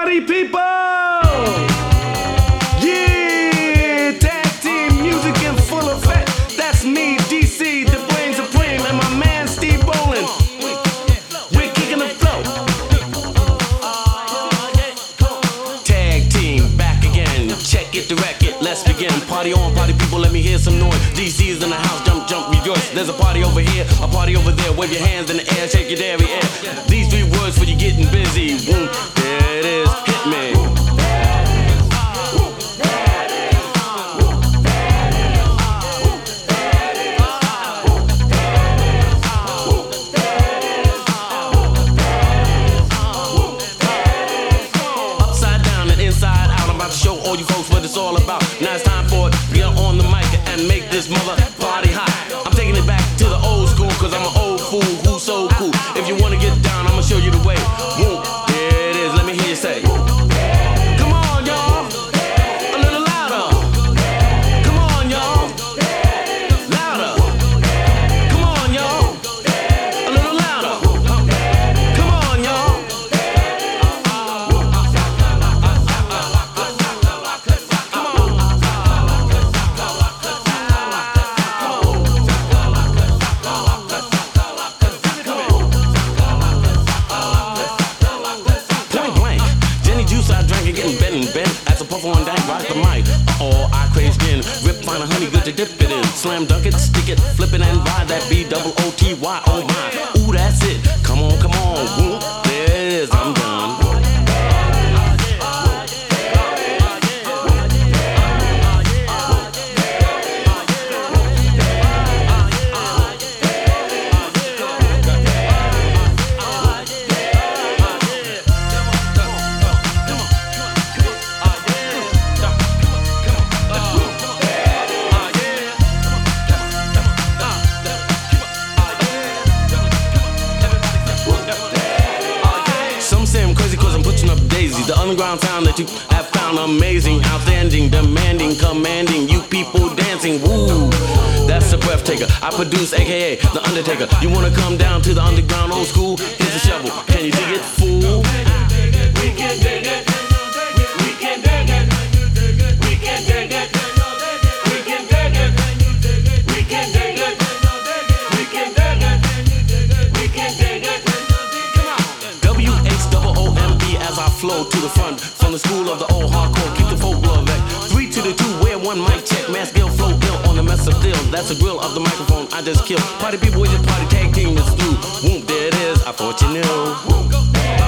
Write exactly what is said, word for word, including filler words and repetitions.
Party people! Yeah! Tag team music in full effect. That's me, D C, the brain supreme, and my man Steve Bolin. We're kicking the flow. Tag team back again. Check it, direct it, let's begin. Party on, party people, let me hear some noise. D C's in the house, jump, jump, rejoice. There's a party over here, a party over there. Wave your hands in the air, shake your dairy air. These three words for you getting busy. Boom, there it is, hit me. Upside down and inside out, I'm about to show all you folks what it's all about. Now it's time for it, get on the mic and make this mother party hot. I'm taking it back to the old school, cause I'm an old fool who's so cool. If you wanna get down, I'ma show you the way. Boom, there it is, let me hear you say. Come on, y'all, a little louder. Come on, y'all, louder. Come on, y'all, a little louder. Come on, y'all. Point blank, Jenny Juice I drank and getting bent and bent. As a puff on dank, rock the mic. Uh-oh, I crave skin. Rip, find a honey good to dip it in. Slam dunk it, stick it, flip it and ride that B double O T Y, oh my. Ooh, that's it. Come on, come on. Woo, there it is, I'm done. Some say I'm crazy cause I'm pushing up daisies. The underground sound that you have found amazing, outstanding, demanding, commanding. You people dancing, woo, that's a breath taker. I produce A K A The Undertaker. You wanna come down to the underground old school? Here's a shovel, can you dig it, fool? We can dig it. We can dig it. We can dig it. We can dig it. We can dig it. We can dig it. We can dig it. W H O O M E as I flow to the front. From the school of the old hardcore, keep the folklore back. Three to the two, where one mic check. Mass skill, flow ill on the mess of deal. That's the grill of the microphone I just killed. Party people with your party tag team is through. Whoop, there it is, I thought you knew.